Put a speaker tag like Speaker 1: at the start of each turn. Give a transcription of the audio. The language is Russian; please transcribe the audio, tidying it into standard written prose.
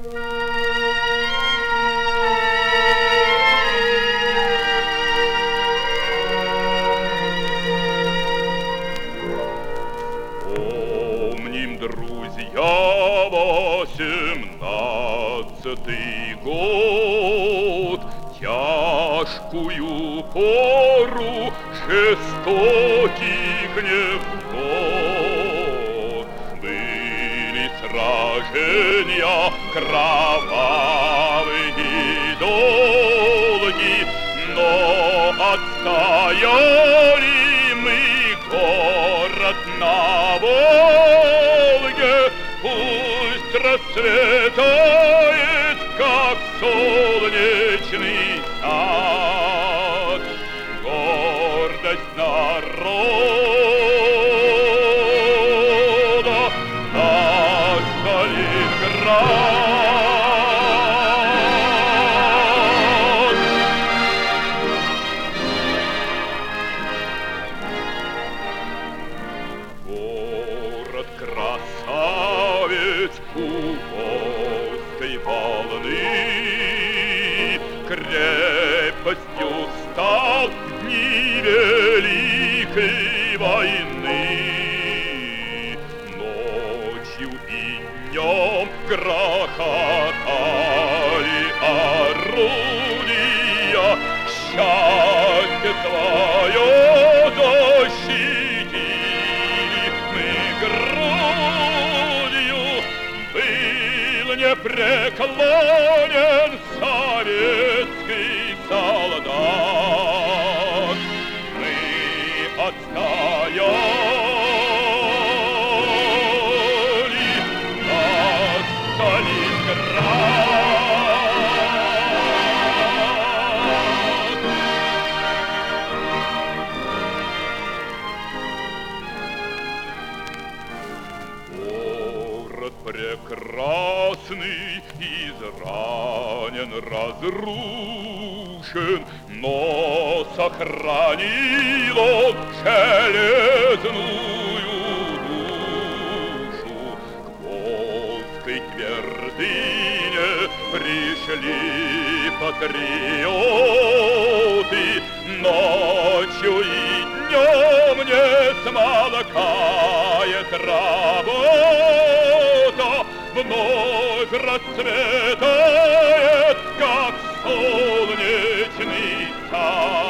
Speaker 1: Помним, друзья, 18-й год, тяжкую пору жестоких невзгод. Были сражения кровавые и долги, но отстояли мы город на Волге. Пусть расцветает, как солнечный сад, гордость народа, наш Сталинград. Город красавец у Волжской волны, крепостью стал в дни Великой войны. Ночью и днем грохотали орудия, счастье твое защитили мы грудью. Был непреклонен советский солдат, мы отстояли наш Сталинград. Город прекрасный, изранен, разрушен, но сохранил он железную душу. К Волжской твердыне пришли патриоты, ночью и днем не смолкает работа, вновь расцветает, как солнечный сад.